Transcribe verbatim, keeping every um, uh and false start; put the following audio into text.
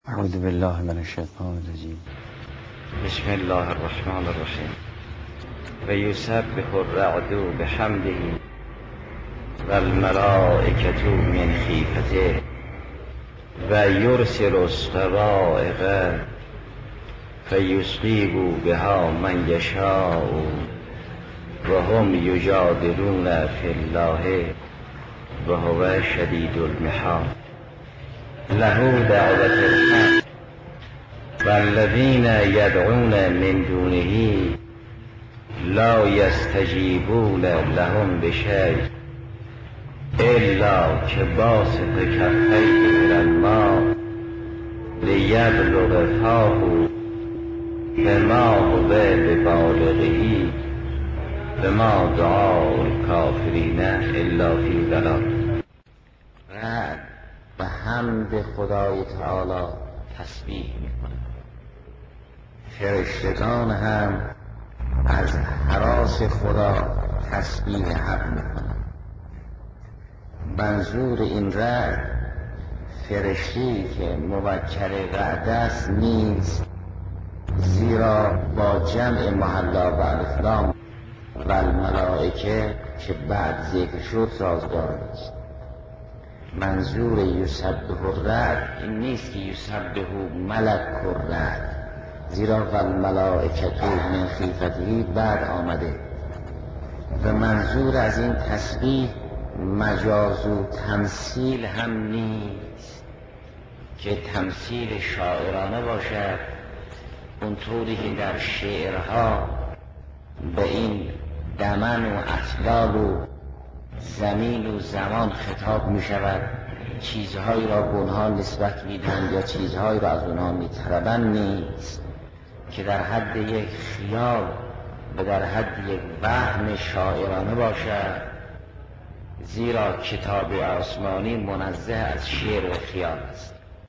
اعوذ بالله من الشیطان الرجیم. بسم الله الرحمن الرحیم. و یسبح الرعد بحمده و الملائکة من خیفته و یرسل الصواعق فیصیب بها من یشاء و هم یجادلون فی الله و هو شدید المحال. له دعوة الحق والذین یدعون من دونه لا یستجیبون لهم بشیء الا کباسط کفیه الی الماء لیبلغ فاه وما هو ببالغه وما دعاء الکافرین الا فی ضلال. و حمد خدای تعالی تسبیح میکنه، فرشتگان هم از هراس خدا تسبیح حق میکنن. منظور این رعد فرشتی که موکل رعد است نیست، زیرا با جمع محلا و الفلام و الملائکه که بعد ذکر شد سازگار نیست. منظور یسبح الرعد این نیست که یسبح ملک الرعد، زیرا و الملائکة من خیفته بعد آمده. و منظور از این تسبیح مجاز و تمثیل هم نیست که تمثیل شاعرانه باشد، اونطوری که در شعرها به این دمن و اطلال و زمین و زمان خطاب می شود، چیزهایی را به اونها نسبت می دهند یا چیزهایی را از اونها می طلبند، نیست که در حد یک خیال و در حد یک وهم شاعرانه باشد، زیرا کتاب آسمانی منزه از شعر و خیال است.